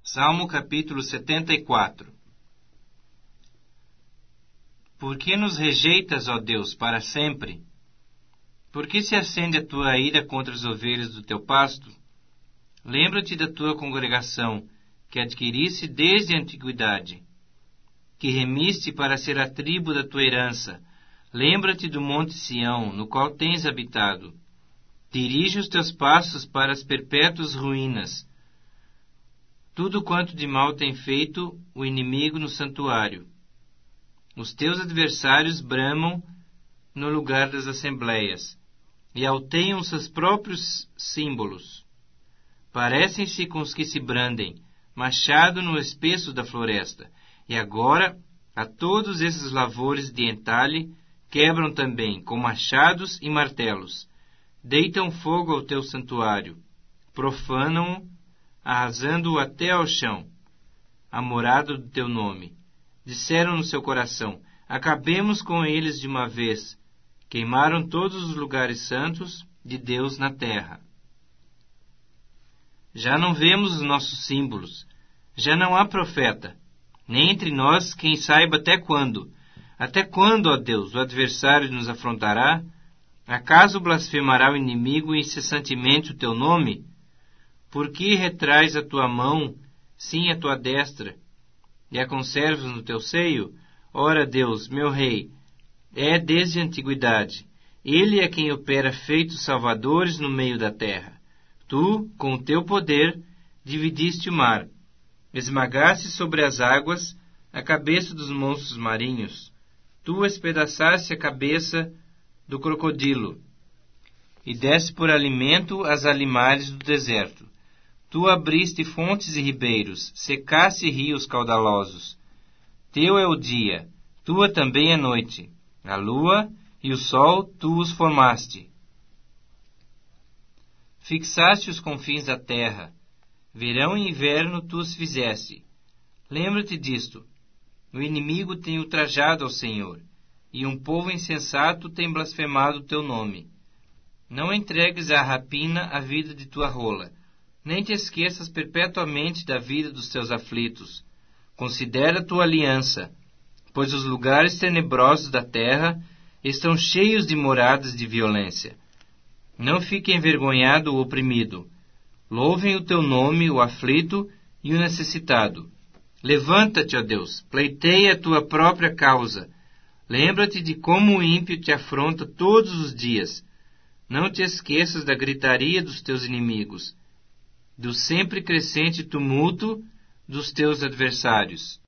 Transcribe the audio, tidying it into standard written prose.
Salmo capítulo 74. Por que nos rejeitas, ó Deus, para sempre? Por que se acende a tua ira contra as ovelhas do teu pasto? Lembra-te da tua congregação, que adquiriste desde a antiguidade, que remiste para ser a tribo da tua herança. Lembra-te do monte Sião, no qual tens habitado. Dirige os teus passos para as perpétuas ruínas. Tudo quanto de mal tem feito o inimigo no santuário. Os teus adversários bramam no lugar das assembleias, e alteiam seus próprios símbolos. Parecem-se com os que se brandem, machado no espesso da floresta. E agora, a todos esses lavores de entalhe, quebram também com machados e martelos. Deitam fogo ao teu santuário, profanam-o, arrasando-o até ao chão, a morada do teu nome. Disseram no seu coração: acabemos com eles de uma vez. Queimaram todos os lugares santos de Deus na terra. Já não vemos os nossos símbolos, já não há profeta, nem entre nós quem saiba até quando. Até quando, ó Deus, o adversário nos afrontará? Acaso blasfemará o inimigo incessantemente o teu nome? Por que retrais a tua mão, sim a tua destra, e a conservas no teu seio? Ora, Deus, meu Rei, é desde a antiguidade. Ele é quem opera feitos salvadores no meio da terra. Tu, com o teu poder, dividiste o mar, esmagaste sobre as águas a cabeça dos monstros marinhos. Tu espedaçaste a cabeça do crocodilo e deste por alimento às animais do deserto. Tu abriste fontes e ribeiros, secaste rios caudalosos. Teu é o dia, tua também a noite. A lua e o sol tu os formaste. Fixaste os confins da terra. Verão e inverno tu os fizeste. Lembra-te disto. O inimigo tem ultrajado ao Senhor, e um povo insensato tem blasfemado o teu nome. Não entregues à rapina a vida de tua rola, nem te esqueças perpetuamente da vida dos teus aflitos. Considera a tua aliança, pois os lugares tenebrosos da terra estão cheios de moradas de violência. Não fique envergonhado o oprimido. Louvem o teu nome o aflito e o necessitado. Levanta-te, ó Deus, pleiteia a tua própria causa. Lembra-te de como o ímpio te afronta todos os dias. Não te esqueças da gritaria dos teus inimigos, do sempre crescente tumulto dos teus adversários.